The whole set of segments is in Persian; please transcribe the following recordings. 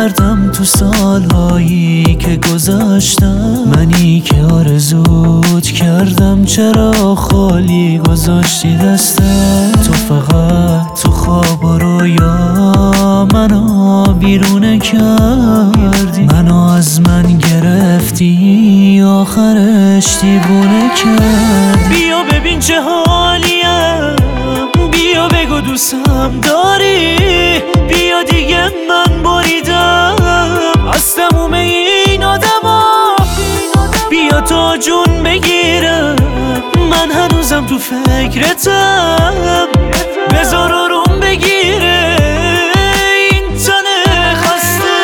کردم تو سالهایی که گذاشتم، منی که آرزوت کردم چرا خالی گذاشتی دستم. تو فقط تو خواب و رویا منو بیرونه کردی، منو از من گرفتی آخرش دیوونه کرد. بیا ببین چه حالیم، بیا بگو دوستم داری، بیا دیگه من بریدم از تموم این آدما، بیا تا جون بگیرم من هنوزم تو فکرتم، بذار آروم بگیره این تن خسته.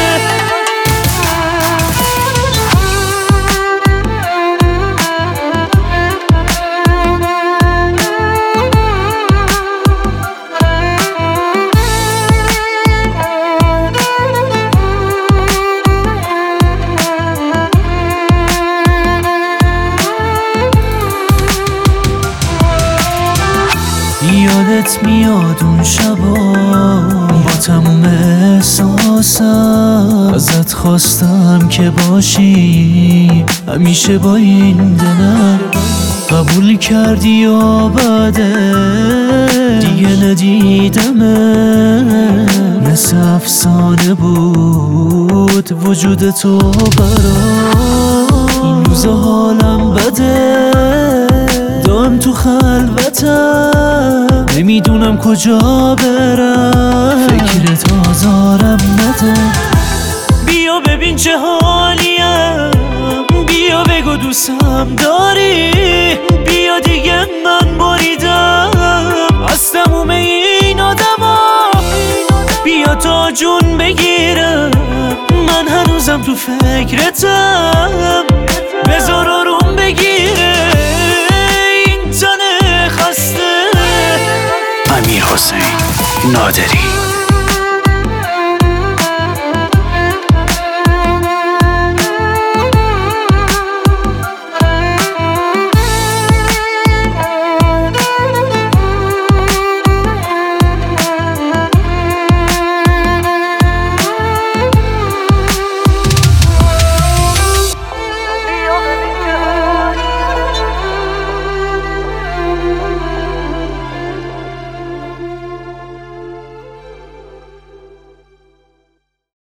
یادت میاد اون شبا با تموم احساسم، ازت خواستم که باشی همیشه با این دلم، قبول کردی یا بده دیگه ندیدمه، مثل افسانه بود وجود تو برام. این روزا حالم بده، دارم تو خلوتم، نمیدونم کجا برم، فکرت آزارم نده. بیا ببین چه حالیم، بیا بگو دوستم داری، بیا دیگه من بریدم از تموم این آدما، بیا تا جون بگیرم من هنوزم تو فکرتم، بذار آروم بگیره این تن خسته. امیرحسین نادری.